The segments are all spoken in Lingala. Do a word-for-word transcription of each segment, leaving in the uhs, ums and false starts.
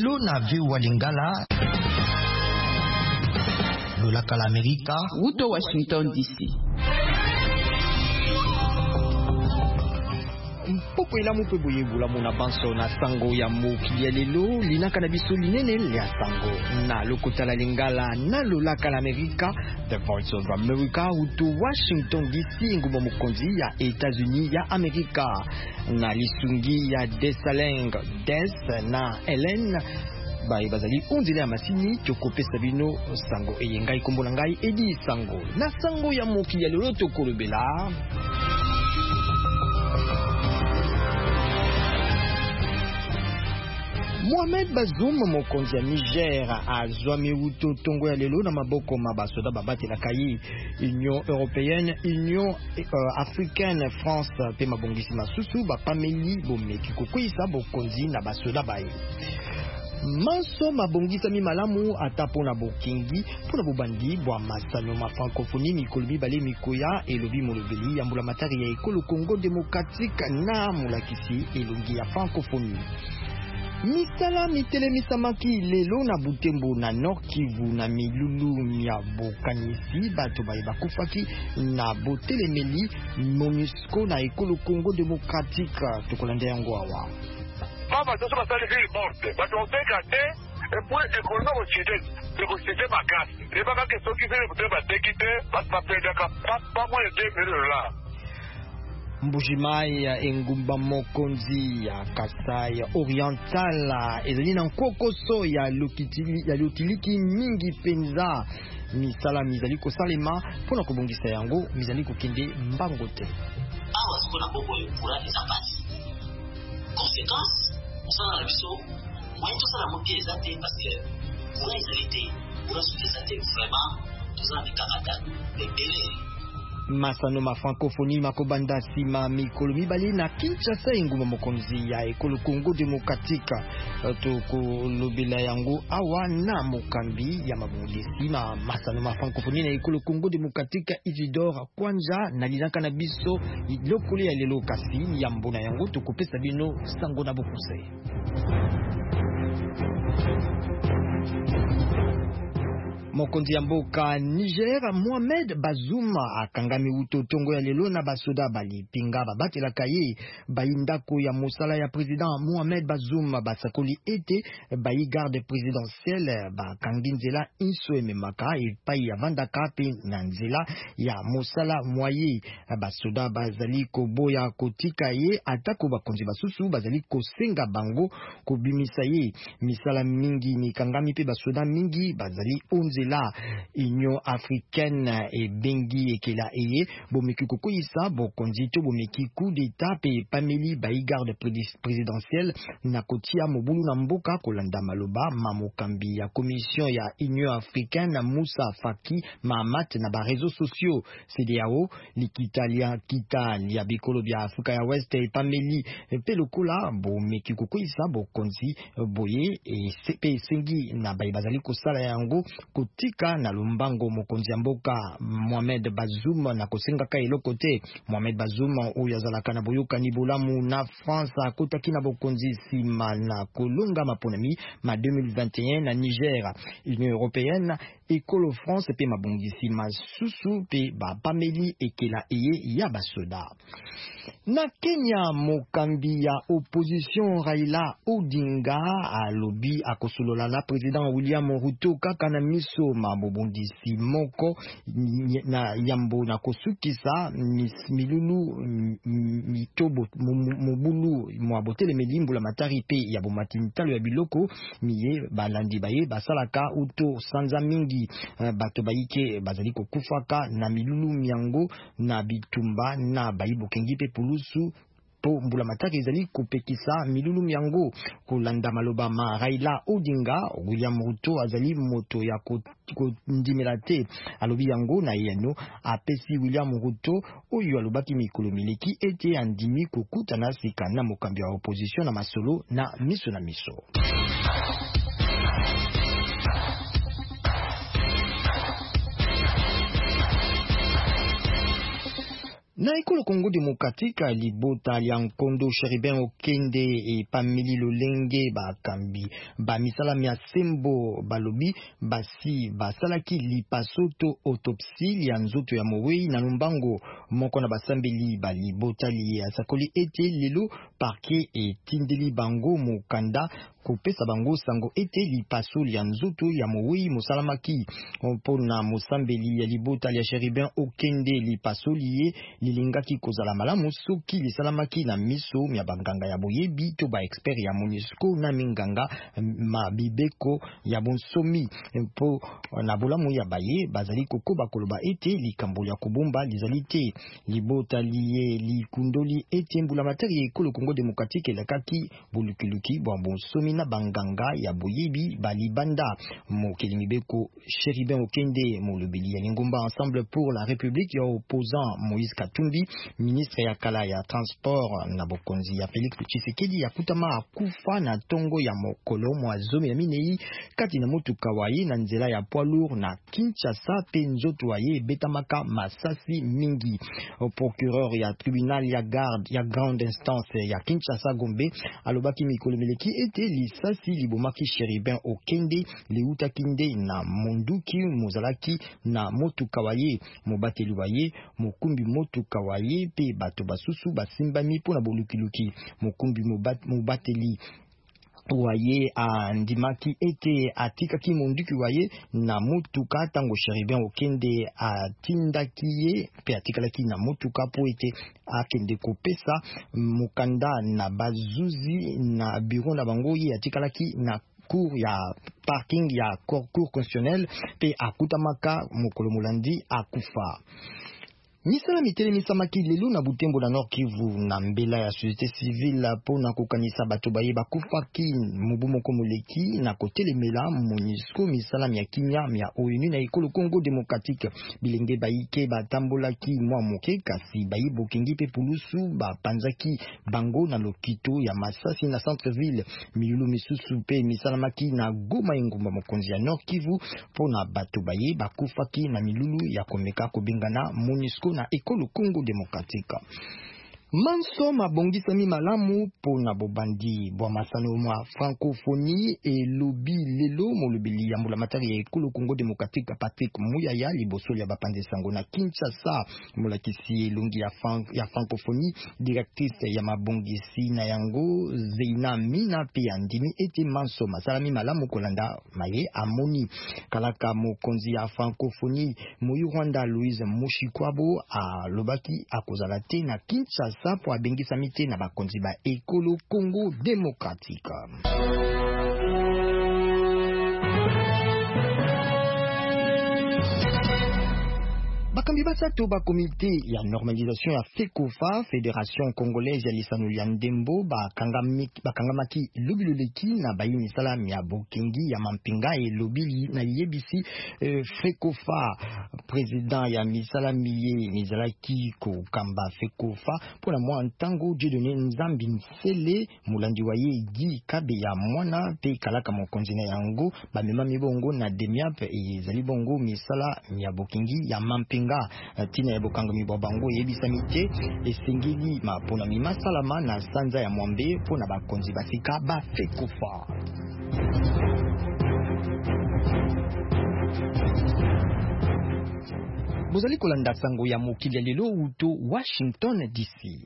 lelo na viwa lingala lolaka la Amerika uto Washington D C. Mpoko ila mupe boye bula muna banso na sango ya moki ya lelo linaka na biso linene ya sango na lokota la lingala na lolaka la Amerika, The Voice of America uto Washington D C, ngumo mukonzi ya Etats-Unis ya Amerika na lisungi ya Desaleng Des na Helen bai bazali unzile ya masini chokope sabino sango eyengai kombola ngai edi sango na sango ya moki ya lelo tokolobela Mohamed Bazoum mokonzi ya Niger azwami uto tongo ya lelo na maboko mabasoda babate la kayi Union Européenne, Union euh, Africaine, France pe mabongisi masusu bapameli bomeki kokwisa bokonzi na basoda baye. Manso mabongisa mi malamu atapo na bokingi pona bobandi bwa masano ma francophonie mikolobi bale mikoya elobi molobeli ya mbula matari ya ekolo Congo démocratique na mulakisi elongi ya francophonie. Misala mitele misamaki lelo na Butembo na Nord Kivu na milulu ya bokanisi bato baye bakufaki na botelemeli MONUSCO na ekolo Congo démocratique tokolande yango awa. Mama toso basali ville morte bato opeka te et puis ekolo ko chite de ko chite makasi et pas que ceux qui veulent peut ba tekite pas pas perdaka pas pas moins de deux mille là. Mbujimai ya engumba mokonzi ya Kasai Oriental ezali na nkokoso ya lokitili ya lotiliki mingi penza misala mizali kosalema pona kobongisa yango mizali kokende mbango te awa sikona boko yokura ezapati conséquence osala biso moyen tosala moki ezate parce que kura ezali te kura soki ezate vraiment tozala mikamata ebele. Masano ma francophonie makobanda sima mikolo mibali na Kinshasa enguma mokonzi ya ekolo Congo démocratique to ko lobela yango awa na mokambi ya mabongisi ma masano ma francophonie na ekolo Congo démocratique Isidore Kwanja na linaka na biso lokole ya lelo kasi ya mbona yango to kopesa bino sango na bokuse. Mokonzi ya mboka Niger Mohamed Bazoum akangami uto tongo ya lelo na basoda bali pinga babatela kaye bayindako ya mosala ya president Mohamed Bazoum basakoli ete bayi garde présidentielle bakangi nzela inso ememaka epai ya vandaka pe na nzela ya mosala moye basoda bazali koboya kotika ye atako bakonzi basusu bazali kosenga bango kobimisa ye misala mingi ni kangami pe basoda mingi bazali onzela la Union Africaine et bengi ekela eye bomeki kokoisa bokonzi to bomeki coup d'état pe pameli bayi garde présidentielle na kotia mobulu na mboka kolanda maloba mamokambi ya commission ya Union Africaine Moussa Faki Mahamat na ba réseaux sociaux C D A O likitalia kitalia bikolo bya Afrika ya West e pameli pe lokola bomeki kokoisa bokonzi boye e pe sengi na bayi bazali kosala yango tika na lumbango mokonzi mboka Mohamed Bazoum na kosenga ka eloko te. Mohamed Bazoum oyo azalaka na boyoka ni bolamu na France akotaki na bokonzi sima na kolonga maponami ma deux mille vingt et un na Niger. Union Européenne ekolo France pe mabongisi masusu pe ba pameli ekela eye ya basoda. Na Kenya mokambi ya opposition Raila Odinga alobi akosolola na president William Ruto kaka na miso mabobondisi moko na yambo na kosukisa milulu mitobo mobulu mwabotele melimbu la matari pe ya bomatintalo ya biloko miye balandi baye basalaka uto sanza mingi bato bayike bazali kokufaka na milulu miango na bitumba na bayibo kengi pe pulusu po mbula mataki ezali kopekisa milulu miango kolanda maloba ma Raila Odinga William Ruto azali moto ya kondimela te alobi yango na yeno apesi William Ruto oyo alobaki mikolo mileki ete andimi kokutana sika na mokambi wa opposition na masolo na miso na miso. Na ekolo Congo Démocratique libota lya Nkondo Cherubin Okende e Pameli Lolenge bakambi ba misala mia sembo balobi basi basalaki lipasoto autopsie ya nzoto ya Mowei na Lumbango moko na basambeli bali botali asakoli ete lelo parquet e tindeli bango mokanda kopesa bango sango ete lipaso ya nzoto ya Mowei mosalamaki mpona mosambeli ya libota ya Cherubin Okende lipaso liye lilingaki kozala malamu soki lisalamaki na miso mya banganga ya boyebi to ba expert ya MONUSCO na minganga mabibeko ya bonsomi mpo na bolamu ya baye bazali kokoba koloba ete likambo ya kobomba lizalite libota liye likundoli ete mbula materi ekolo Congo Démocratique lakaki bulukiluki bwa bonsomi na banganga ya boyebi balibanda mokeli mibeko Cherubin Okende molobeli ya lingomba Ensemble pour la République ya opposant Moïse Katumbi ministre ya kala ya transport na bokonzi ya Félix Tshisekedi ya kutama akufa na tongo ya mokolo mwa zomi ya minei kati na motuka waye na nzela ya poids lourd na Kinshasa pe nzoto waye betamaka masasi mingi. Procureur ya tribunal ya garde ya grande instance ya Kinshasa Gombe alobaki mikolo meleki ete lisasi libomaki Cherubin Okende liuta kinde na monduki mozalaki na motuka waye mobateli waye mokumbi motuka waye pe bato basusu basimbami pona bolukiluki mokumbi mobateli waye andimaki ete atikaki monduki waye na motuka tango Cherubin Okende atindaki ye pe atikalaki na motuka po ete akende kopesa mokanda na bazuzi na bureau na bango ye atikalaki na cour ya parking ya cour constitutionnel pe akutamaka mokolo molandi akufa. Misala mitele misamaki lelo na Butembo na Nord Kivu na mbela ya société civile po na kokanisa bato baye bakufaki mubu moko moleki na kotelemela MONUSCO misala mia kimia mia ONU na ekolo Congo Démocratique bilenge baike batambolaki mwa moke kasi bayi bokengi pe pulusu bapanzaki bango na lokito ya Masasi na centre ville milulu misusu pe misala maki na Goma engumba mokonzi ya Nord Kivu po na bato baye bakufaki na milulu ya komeka kobengana MONUSCO na ekolo Congo Démocratique. Manso mabongisami malamu po na bobandi bwa masano mwa francophonie e lobi lelo molobeli ya mbula matari ya ekolo Congo Démocratique Patrick Muyaya liboso ya bapanze sango na Kinshasa molakisi elongi ya, fran ya francophonie directrice ya mabongisi na yango Zeina Mina pe andimi ete manso masalami malamu kolanda maye amoni kalaka mokonzi ya francophonie Moyu Rwanda Louise Mushikwabo a lobaki akozala te na Kinshasa pour abengisa mite na bakonzi ba ekolo Congo Démocratique. Bakambi basato ba comité ya normalisation ya FECOFA Fédération Congolaise ya lisano ya ndembo bakangamaki lobiloleki na bayini salami ya bokengi ya mampinga e lobili na yebisi eh, FECOFA président ya misalami ye mizalaki ko kamba FECOFA pour la moi ntango Dieudonné Nzambi Nsele mulandi waye gi kabe ya mwana pe kalaka mokonzi na yango bamema mibongo na demiap e zali bongo misala ya bokengi ya mampinga tina ya bokanga mibwa bango yebisa mite esengeli mapona mima salama na sanza ya mwambe pona bakonzi basika ba FECOFA. Bozali kolanda sango ya mokili ya lelo uto Washington D C.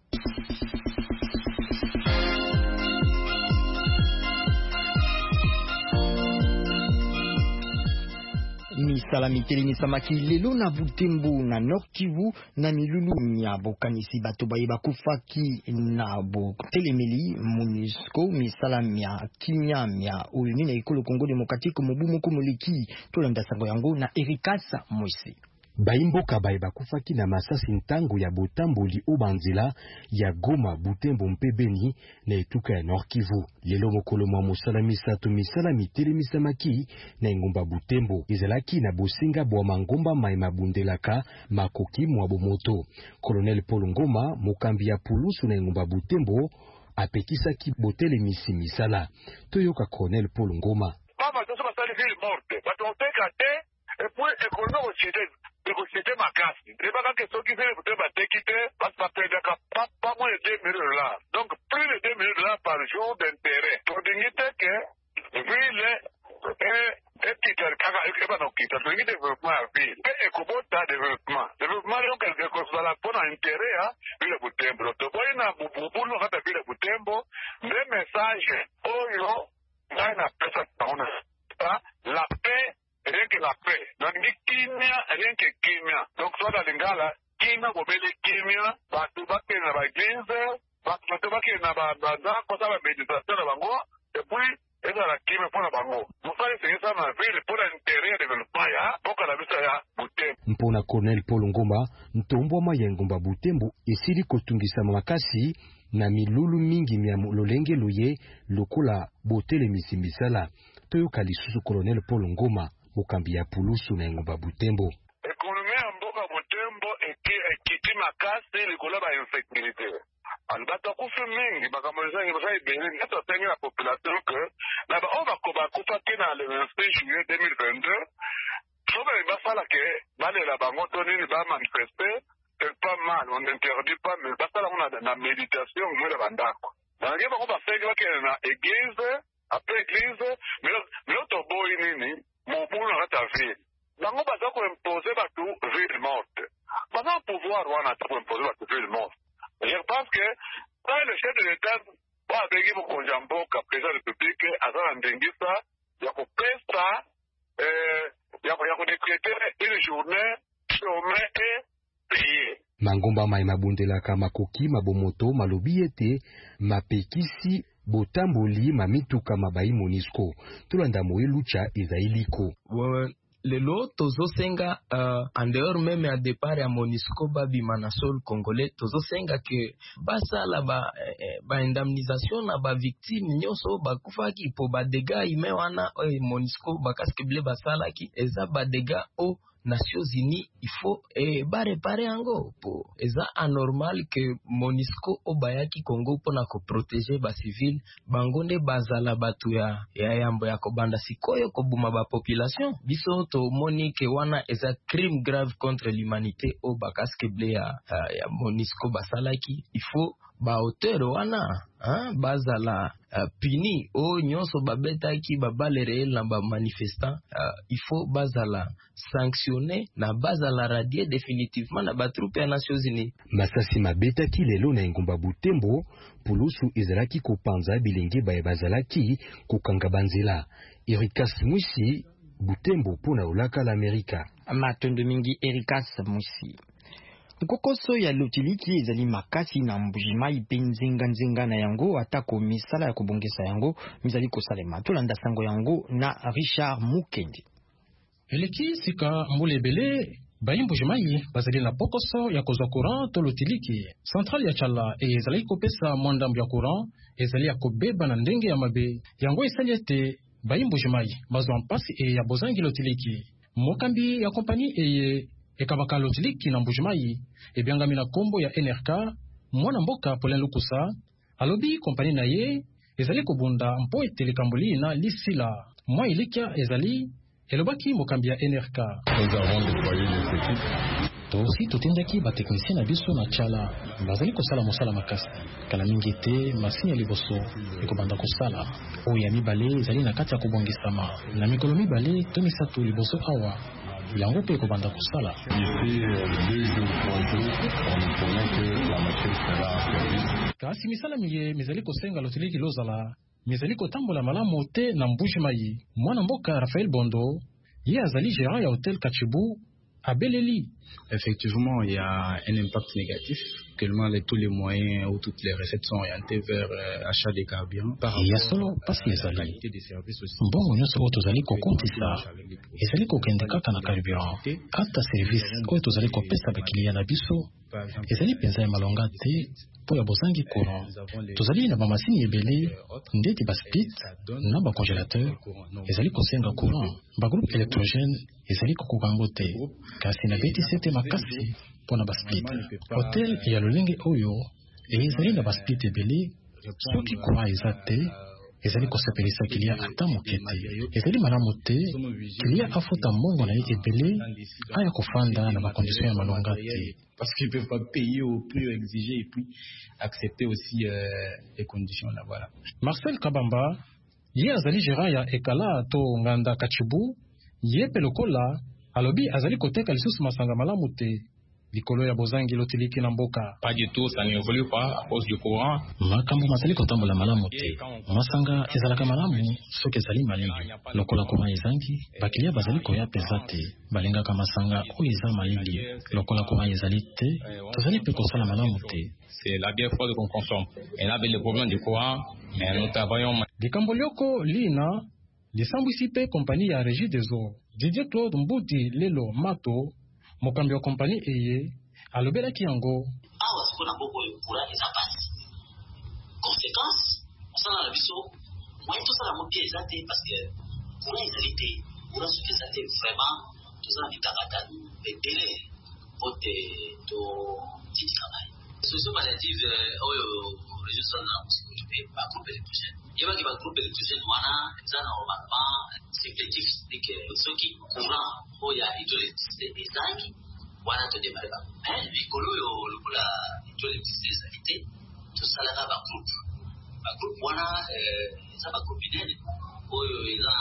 Misala miteli misamaki lelo na Butembo na Nord Kivu na milulu nya bokanisi bato baye bakufaki na bo telemeli MONUSCO misala mia kimia mia ONU na ekolo Congo Démocratique mobu moko moleki tolanda sango yango na Erikasa Moise. Baimboka baye bakufaki na masasi ntango ya botamboli obanzela ya Goma Butembo mpe Beni na etuka ya Nord Kivu. Lelo mokolo mwa mosala misato misala mitele misamaki na engumba Butembo ezalaki na bosenga bwa mangomba mai mabundelaka makoki mwa bomoto. Colonel Paul Ngoma mokambi ya pulusu na engumba Butembo apekisaki botele misi misala. Toyoka Colonel Paul Ngoma. Mama toso basali ville morte. Bato oteka te et puis économie occidentale. ekosite makasi ebaka ke soki vile butembo ateki te basi bapendaka pas moins de deux mille dollars donc plus de deux mille dollars par jour d'intérêt todingi te ke ville etitali kaka ebana okita todingi développement ya ville mpe ekobota développement développement donc ekosala mpona intérêt ya ville butembo donc toboyi na bubulu kata ville butembo nde message oyo ngai napesa taona la paix rien que la paix donc kimia rien que kimia donc soit dans lingala kimia bobeli kimia bato bakende na baeglise bato bakende na bandako za bameditation na bango et puis ezala kimia mpona bango mosala esengisa na ville mpona intérêt ya développement ya mboka na biso ya butembo. Mpona Colonel Paul Ngoma ntombwama ya engumba butembo esili kotungisama makasi na milulu mingi mia lolenge luye lokola botelemisi misala toyoka lisusu Colonel Paul Ngoma mokambi ya pulusu na engumba butembo. Ekonomi ya mboka butembo ekiti makasi likolo ba insécurité bato akufi mingi makambo ezangi baza ebele nyonso asengi na population ke na baoyo bakufaki na le vingt-cinq juillet deux mille vingt-deux so bale basala ke balela bango to nini bamanifeste c'est pas mal, on n'interdit pas, mais basala on a na méditation ngwela bandako bange bango basengi bakende na église après église mais l'autre boy nini mobulu na kata ville bango baza koimpose bato ville morte baza pouvoir wana ata koimpose bato ville morte. Je pense que quand le chef de l'État va abengi mokonzi ya mboka président de la République aza na ndengisa ya kopesa ya kodécréter une journée chômée et payée. Mangomba mai mabundelaka makoki mabomoto malobi ete mapekisi botamboli mamituka mabai Monisco tolanda moye lucha ezailiko. Wewe lelo tozosenga uh, en dehors même à départ ya Monisco babi manasol congolais tozosenga ke basala ba eh, ba indemnisation na ba victime nyoso bakufaki po ba dégâts ime wana eh, Monisco bakaske ble basala ki eza ba dégâts o Nations Unies il faut eh, ba réparer ango po eza anormal que Monisco obayaki Congo pona ko protéger ba civil bangonde bazala batu ya ya yambo ya kobanda sikoyo kobuma ba population biso to monique wana eza crime grave contre l'humanité o bakaske ble ya, ya Monisco basalaki il faut ba auteur wana hein bazala uh, puni o nyonso babetaki babale réel na ba manifestant uh, il faut bazala sanctionner na bazala radier définitivement na ba troupe ya Nations Unies. Masasi mabetaki lelo na engumba butembo pulusu ezalaki kopanza bilenge baye bazalaki kokanga banzela. Erikas Mwisi butembo pona olaka la Amerika. Matondo mingi Erikas Mwisi. Nkokoso ya lotiliki ezali makasi na mbujima ipenzinga nzinga na yango atako misala ya kubongesa yango mizali kosalema tolanda sango yango na Richard Mukendi. Eleki sika mbulebele bayi mbujimai bazali na pokoso ya kozwa courant to lotiliki centrale ya chala e ezali kopesa mwandambu ya courant ezali ya kobeba na ndenge ya mabe yango esali ete bayi mbujimai bazwa mpasi e ya bozangi lotiliki mokambi ya kompani eye ekabaka lotiliki na mbujimai ebyangami na kombo ya N R K mwana mboka Paulin Lukusa alobi kompani na ye ezali kobunda mpo etelekamboli na lisila mwa ilikia ezali elobaki mokambi ya N R K. Tosi totendaki ba technicien na biso na chala bazali kosala mosala makasi kala mingi te masini ya liboso ekobanda kosala oyo ya mibale ezali na kati ya kobongisama na mikolo mibale to misato liboso awa yango mpe ekobanda kosala. Kasi misala miye mizali kosenga lotiliki lozala mizali kotambola malamu te na mbujimai mwana mboka Raphaël Bondo ye azali gérant ya hôtel Kachibu à Beleli. Effectivement, il y a un impact négatif. Actuellement, les, tous les moyens ou toutes les recettes sont orientées vers euh, achat des carburants. Il y a solo parce que ezali mbongo nyonso oyo tozali kokontisa ezali kokende kaka na carburant ata service oyo tozali kopesa bakilia na biso ezali mpenza ya malonga te mpo ya bozangi courant tozali na bamasini ebele ndeti basplit na bacongélateur ezali kosenga courant bagroupe électrogène ezali kokokango te kasi na betisi ete makasi mpo na basplit hotel ya lolenge oyo ezali na basplit ebele soki courant eza te ezali kosepelisa kilia ata moke te ezali malamu te kilia afuta mbongo na ye ebele aya kofanda na bakondisio ya malonga te parce qu'ils peuvent pas payer au prix exigé et puis accepter aussi euh, les conditions là voilà. Marcel Kabamba ye azali gérant ya ekala to nganda kachibu ye pe lokola alobi azali koteka lisusu masanga malamu te likolo ya bozangi lotiliki na mboka. Pas du tout, ça n'évolue pas à cause du courant. Makambo mazali kotambola malamu te masanga ezalaka malamu soki ezali malili lokola courant ezangi bakilia bazali koya peza te balingaka masanga oyo eza malili lokola courant ezali te tozali pe kosala malamu te. C'est la bière froide qu'on consomme. Et là, avec le problème du courant, mais nous travaillons. Likambo lioko lina lisambwisi pe kompani ya Régie des eaux. Didier Claude Mbuti lelo mato mokambi wa kompani eye alobelaki yango awa sikona boko courant eza pasi conséquence osala na biso moyen tosala mo bien eza te parce que courant ezali te courant soki eza te vraiment tozala mitakata ebele pote totitika mai solution palliative oyo région sala na mosikolipe bagroupe électrogène yebaki bagroupe électrogène wana eza normalement supplétif cetadire soki courant oyo ya hydroélectricité ezangi wana todemare bango mais likolo oyo lokola hydroélectricité ezali te tosalaka bagroupe bagroupe wana eza bagroupe inene oyo eza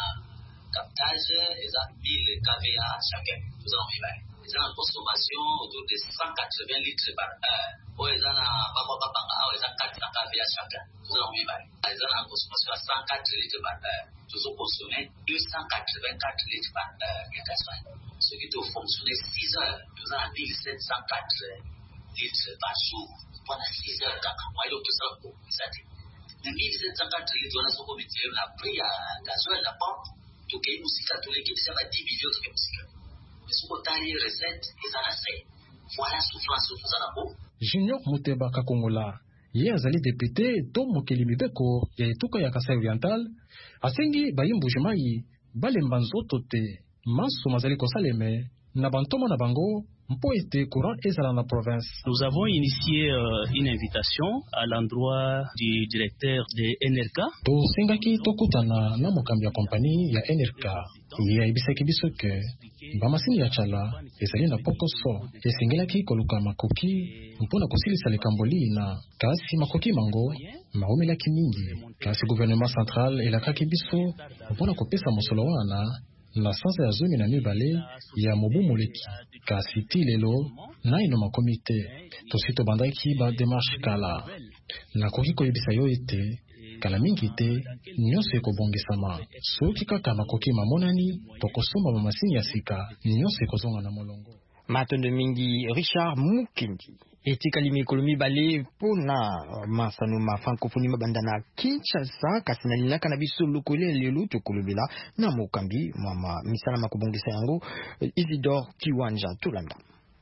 captage eza mille kVA chacun toza na mibale eza na consommation autour de cent quatre-vingts litres par heure oyo eza na bamwa babanga awa eza quatre cents kVA chacun toza na mibale eza na consommation ya cent quatre litres par heure tozoconsomme deux cent quatre-vingt-quatre litres par heure ya gasoil soki tofonctionne six heures toza na mille sept cent quatre litres par jour pendant six heures kaka mwailo tosala kokomisa te na mille sept cent quatre litres wana soko mitile na prix ya gasoil na pompe tokei musika tolekebisa ba dix millions toke musika sokotali recette eza na se voilà souffrance toza na bo. Junior Muteba Kakongola ye azali député to mokeli mibeko ya etuka ya Kasai Oriental asengi bayimbujimai balemba nzoto te maso mazali kosaleme na bantoma na bango mpo ete courant ezala na province. Nous avons initié euh, une invitation à l'endroit du directeur de N R K. Tosengaki tokutana na mokambi ya kompani ya N R K ye ayebisaki biso ke bamasini ya chala ezali na pokoso esengelaki koluka makoki mpona kosilisa likambo lina kasi makoki mango maomelaki mingi kasi gouvernement central elakaki biso mpona kopesa mosolo wana na sanza ya zomi na mibale ya mobu moleki kasi ti lelo naino makomi te tosi tobandaki ba démarche kala nakoki koyebisa yo ete kala mingi te nyonso ekobongisama soki kaka makoki mamonani tokosomba bamasini ya sika nyonso ekozonga na molongo. Matondo mingi Richard Mukindi etikali mikolo mibale mpona masano ma francophonie mabanda na Kinshasa kasi nalinaka na biso lokole lelo tokolobela na mokambi mama misala makobongisa yango Isidore Kiwanja Tulanda.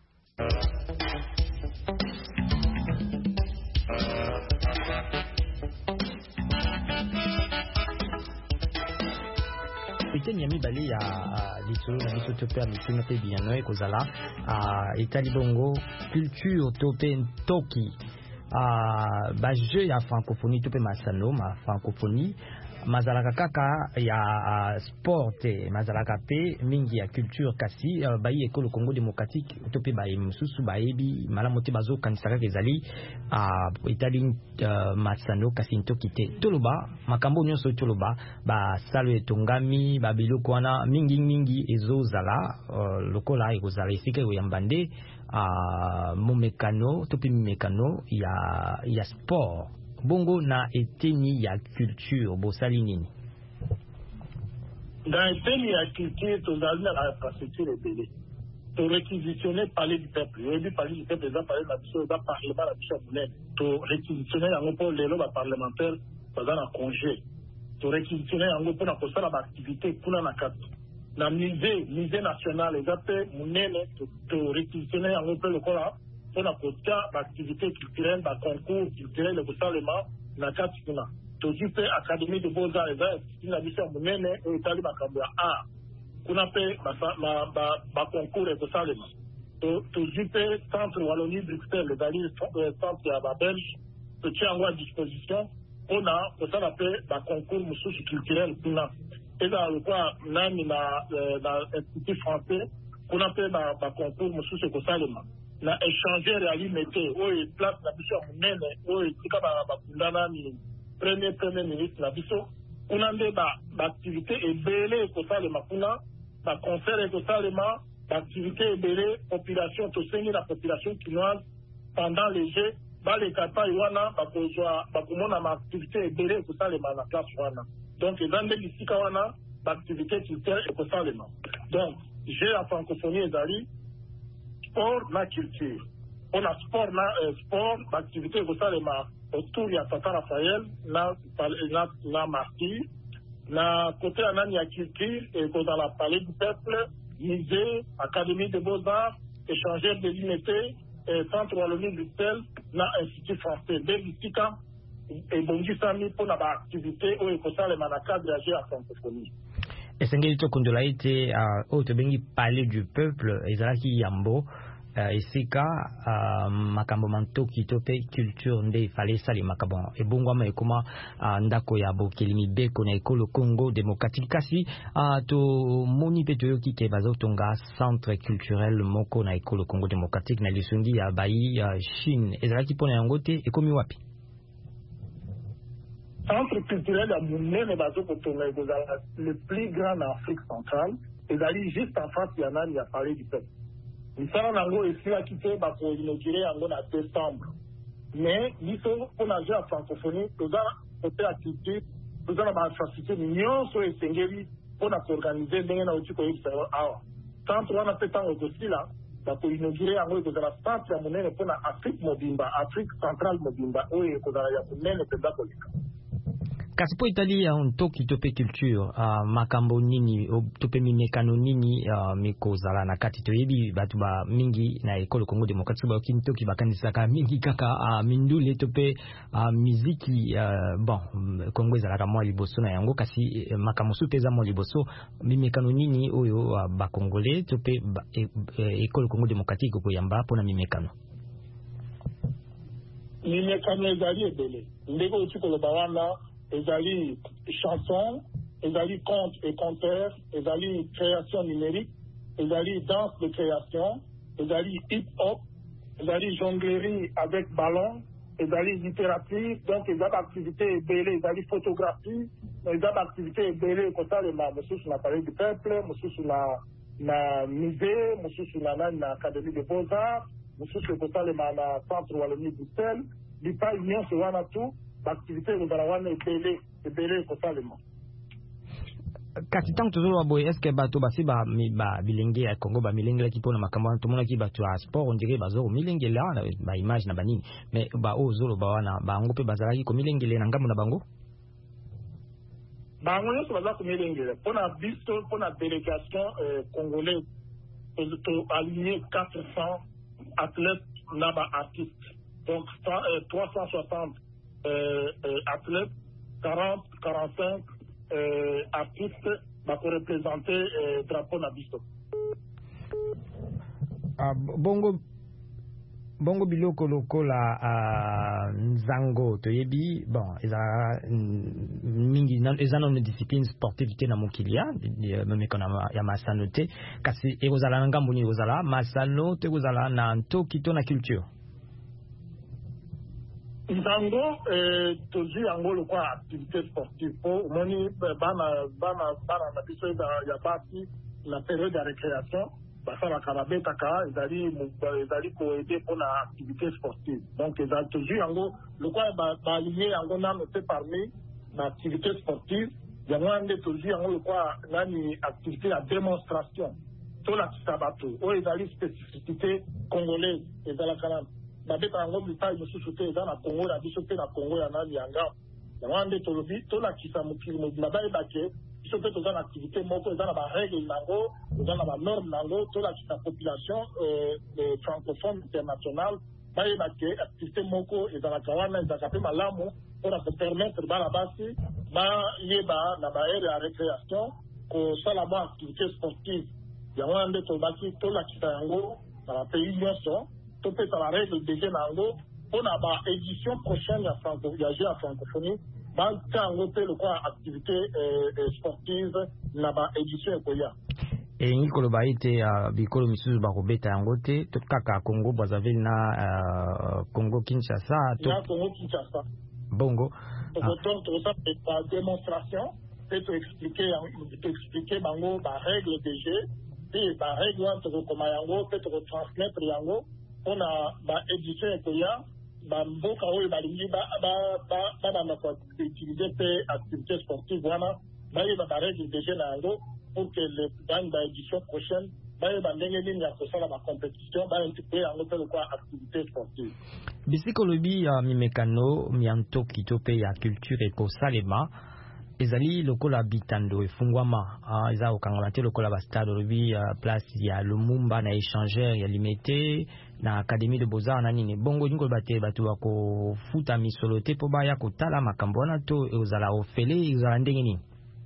Iteni ya mibale ya lisolo na biso to perdre tuna pe biano ekozala etali bongo culture to pe ntoki ba jeu ya francophonie to pe masano ma francophonie mazalaka kaka ya uh, sport mazalaka pe mingi ya culture kasi uh, bayi ekolo Congo démocratique to pe bayi mususu bayebi malamu te bazo kanisaka ezali uh, itali uh, masano kasi ntoki te toloba makambo nyonso toloba ba salo etongami ba biloko wana mingi mingi ezozala uh, lokola ekozala esika oyambande uh, momekano to pe mekano ya ya sport bongo na eteni ya culture bosali nini dans eteni ya culture tozali na infrastructure ebele to réquisitionner parler du peuple et du parler du peuple eza parler na biso eza parlement na biso monene to réquisitionner yango mpo lelo baparlementaire baza na congé to réquisitionner yango mpona kosala baactivité kuna na kati na musée musée national eza mpe monene to réquisitionner yango mpe lokola mpona kotia baactivité culturelle baconcours culturel ekosalema na kati kuna tozwi mpe académie de beaux-arts eza institut na biso ya monene oyo etali makambo ya art kuna mpe baconcours ekosalema tozwi mpe centre wallonie bruxelles ezali centre ya babelge totia yango à disposition on a pour ça l'appelle la concours mususu culturel kuna et dans le quoi nani na na institut français qu'on appelle la concours mususu ko salema na échanger réalité o e place na biso munene o e tika ba bakundana ni premier premier ministre na biso kuna nde ba activité ebele ko salema kuna ba concert ko salema activité ebele population to sengi la population chinoise pendant les jeux ba les kapa wana ba kozwa ba komona ma activité ebele ko salema na place wana donc ezande bisika wana ba activité culturelle ko salema donc j'ai la francophonie ezali sport na culture on a sport na euh, sport activité ko salema autour ya Tata Raphaël na na na martyr na côté anani ya culture et dans la palais du peuple musée académie de beaux-arts échangeur de l'unité centre Wallonie Bruxelles na institut français de l'Istika et bongisami pour na ba activité o ko salema na cadre ya francophonie. Esengeli to kondola ite o to bengi palais du peuple ezalaki yambo esika makambo mantoki to pe culture nde fallait sali makambo ebongo ma ekoma ndako ya bokelimi beko na ekolo Congo démocratique kasi to moni pe to yoki ke bazotonga centre culturel moko na ekolo Congo démocratique na lisungi ya bayi Chine ezalaki pona yango te ekomi wapi centre culturel ya munene bazokotonga ezala le plus grand en Afrique centrale ezali juste en face ya nani ya palais du peuple. Misala nango esilaki te bako inauguré yango na décembre mais biso mpona jeu ya francophonie toza kote ya culture toza na bainfrastructure nyonso esengeli mpona koorganize ndenge nauti koyebisa awa centre wana mpe ntango ekosila bako inauguré yango ekozala centre ya monene mpona Afrique mobimba Afrique centrale mobimba oyo ekozala ya monene mpenza koleka kasi po itali ya ntoki tope culture uh, makambo nini tope mimekano nini uh, mikozala na kati toyebi batu ba mingi na ekolo Congo démocratique ba kintoki bakanisaka mingi kaka uh, mindule tope uh, muziki uh, bon Congo ezalaka mwa liboso na yango kasi uh, makambo supeza mwa liboso mimekano nini oyo uh, ba congolais tope ba, e, e, ekolo Congo démocratique ko yamba pona mimekano mimekano ezali ebele ndeko utiko bawana ezali chanson, ezali conte et conteur, ezali création numérique, ezali danse de création, ezali hip-hop, ezali jonglerie avec ballon, ezali littérature, donc ezali activité ebele, ezali photographie, ezali activité ebele kosalema mosusu na palais du peuple, mosusu na na musée, mosusu na na académie de beaux-arts, mosusu kosalema na centre Wallonie Bruxelles, bipai nyonso wana tu l'activité de Barawana est belée, est belée totalement. Kasi tant toujours wa boy est-ce que bato basi ba mi ba bilenge ya Congo ba milenge la kipona makambo to mona ki bato a sport on dirait bazo milenge la ba image na banini mais ba ozolo ba wana ba ngope bazala ki ko milenge le na ngambo na bango ba ngoyo so baza ko milenge le pona bisto pona délégation congolaise to aligné quatre cents athlètes na ba artistes donc trois cent soixante Euh, euh, athlètes, quarante, quarante-cinq euh, artistes pour représenter le euh, drapeau Nabisto. Ah, bongo bongo biloko lokola uh, nzango toyebi bon eza mingi eza na discipline sportivité na mokilia meme kona ya masano te kasi ekozala na ngambo ni ekozala masano te ekozala na ntoki to na culture Nzango eh, tozi yango lokwa activité sportive po moni bana bana bana na biso ya basi la période de récréation basala karabeta ka ezali ezali ko aider pour la activité sportive donc ezali tozi yango lokwa ba ba lié yango na noté parmi na activité sportive yango ande tozi yango lokwa nani activité ya démonstration to la sabato o ezali spécificité congolaise ezala kana babeta yango mitai mosusu te eza na Congo na biso te na Congo ya nani yanga yango nde tolobi tolakisa mokili mobimba bayebake biso mpe toza na activité moko eza na barègle nango eza na banorme nango tolakisa population francophone internationale bayebake activité moko ezalaka wana ezalaka mpe malamu mpona kopermettre bana basi bayeba na baere ya récréation kosala mwa activité sportive yango nde tolobaki tolakisa yango na bapays nyonso topesa la règle déjà nango pour la édition prochaine ya franco ya jeu à francophonie ba tango pe le quoi activité euh, sportive na ba édition ekoya et Nicolo Baïté a bikolo misusu ba kobeta yango te to kaka Congo Brazzaville na uh, Congo Kinshasa to na Congo Kinshasa bongo donc tout ça c'est pas démonstration c'est pour expliquer pour expliquer bango ba règle de jeu et ba règle entre comment yango peut transmettre yango on a ba édition ekoya ba mboka oyo balingi ba ba ba ba na ko utiliser pe activité sportive wana ba ye ba règle de jeu na yango pour que le dans la édition prochaine ba ye ba ndenge nini ya kosala ba compétition ba intégrer yango pe quoi activité sportive bisiko lobi ya mimekano mianto kitope ya culture eko salema ezali lokola bitando efungwama uh, eza okangama te lokola ba stade lobi uh, place ya Lumumba na échangeur ya limité na académie de beaux-arts na nini bongo nyingo bate batu bako futa misolo te po baya kotala makambo wana to ezala ofele ezala ndenge nini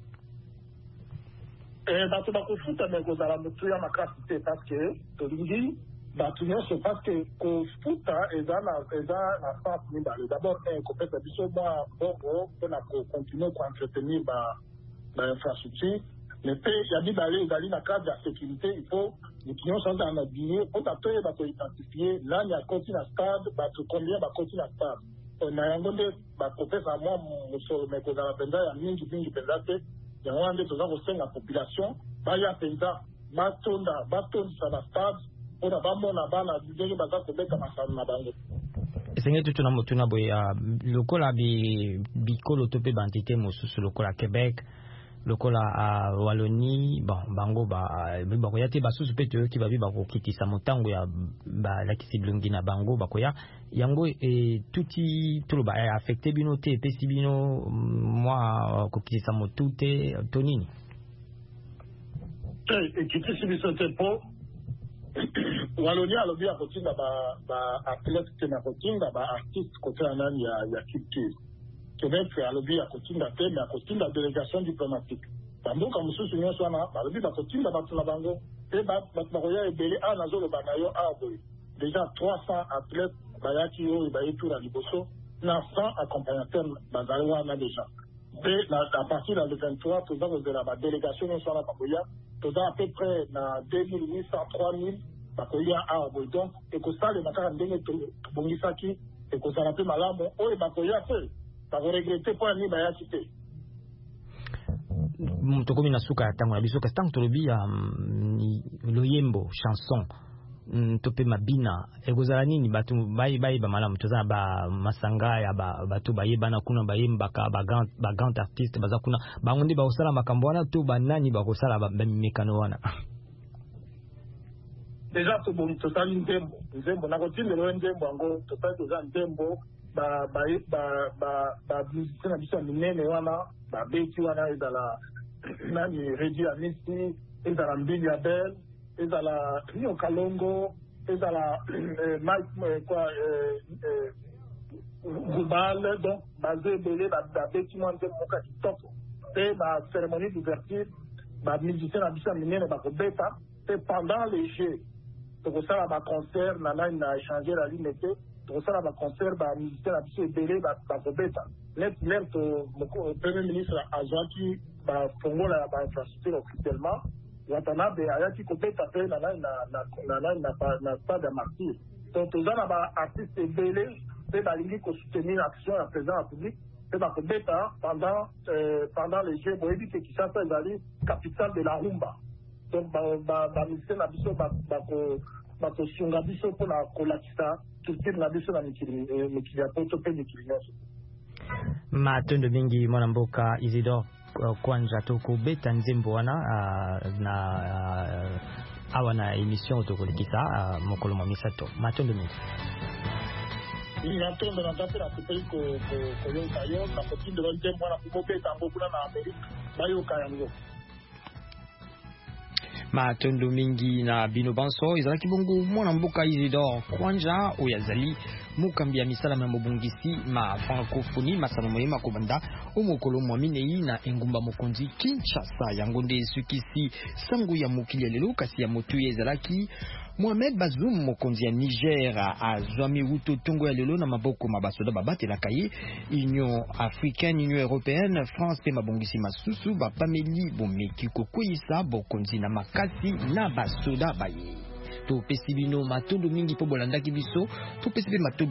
eh batu bako futa me kozala mutu ya makasi te parce que tolingi batu nyonso parce que ko futa ezala ezala na sens mibale d'abord un kopesa biso mwa bongo mpona ko continuer ko entretenir ba ba infrastructure mais pe ya mibale ezali na cadre ya sécurité il faut mutu nyonso aza na billet po bato oyo bako identifier nani akoti na stade bato combien bakoti na stade na yango nde bakopesa mwa mosolo me kozala mpenza ya mingi mingi mpenza te yango wana nde toza kosenga population baya mpenza batonda batondisa ba stade mpona bamona bana ndenge baza kobeta masano na bango esenge tutu na motuna boye uh, lokola bi bikolo to pe bantité mosusu lokola Québec lokola uh, Wallonie bon bango ba bakoya te basusu pe to ki babi bakokitisa motango ya ba lakisi blongi na bango bakoya yango e tuti tuloba a affecté bino te pesi bino moi kokitisa motute to nini eh kitisi biso te po Wallonie alobi akotinda ba ba athlète te na kotinda ba artiste côté anani ya ya culture Québec alobi akotinda te mais akotinda délégation diplomatique bamboka mosusu nyonso wana balobi bakotinda bato na bango pe bato bakoya ebele a nazoloba na yo awa boye déjà trois cents athlètes bayaki oyo bayetu na liboso na cent accompagnateurs bazali wana déjà pe à partir de le vingt-trois toza kozela badélégation nyonso wana bakoya toza à peu près na deux mille huit cents trois mille bakoya awa boye donc ekosalema kaka ndenge tobongisaki ekozala mpe malamu oyo bakoya te bakoregrete mpo ani bayaki te tokomi na suka ya ntango na biso kasi ntango tolobi ya loyembo chanson to mpe mabina ekozala nini bato bayeba malamu toza na bamasanga ya bato bayebana kuna bayembaka bagrand artiste baza kuna bango nde bakosala makambo wana to banani bakosala bamimekano wana déjà tosali ndembo nzembo nakotindela oyo ndembo yango tosali toza ndembo bamusicien na biso ya minene wana babeti wana ezala nani redi ya misi ezala mbili ya bel ezala rio kalongo ezala quoi global donc baza ebele babeti mwa ndembo moka kitoko mpe bacérémonie d'ouverture bamusicien na biso ya minene bakobeta mpe pendant les jeux tokosala baconcert na nani na échanger la ligne te tokosala baconcert bamusicien na biso ebele bakobeta net net premier ministre azwaki bafongola ya bainfrastructure officiellement watanabe ayaki kobeta mpe na nani na stade ya martyr donc toza na baartiste ebele mpe balingi kosoutenir action ya président ya public mpe bakobeta pendant pendant les jeux boyebi ke Kinshasa ezali capitale de la rumba donc bamusicien na biso bakosunga biso mpona kolakisa culture na biso na mikili ya poto mpe mikili nyonso matondo mingi mwana mboka Isidore Kwanja tokobeta nzembo wana na awa na émission tokolekisa mokolo mwa misato matondo mingi natondo na nzambe nasepeli koyoka yo nakotindela nzembo wana kobobeta yango kuna na Amerika bayoka yango matondo mingi na bino banso ezalaki bongo mwana mboka Isidore Kwanja oyo azali mukambi ya misala na mobungisi ma francophonie masano moyema kobanda omokolo mwaminei na engumba mokonzi Kinshasa. Yango nde sukisi sango ya mokili lelo kasi ya motu ezalaki Mohamed Bazoum mokonzi ya Niger azwami wuto tongo ya lelo na maboko mabasoda babatelaka ye. Union Africaine, Union Européenne, France pe mabongisi masusu bapameli bomeki kokweyisa bokonzi na makasi na basoda baye. To pesibino matondo mingi po bolandaki biso to pesibe matondo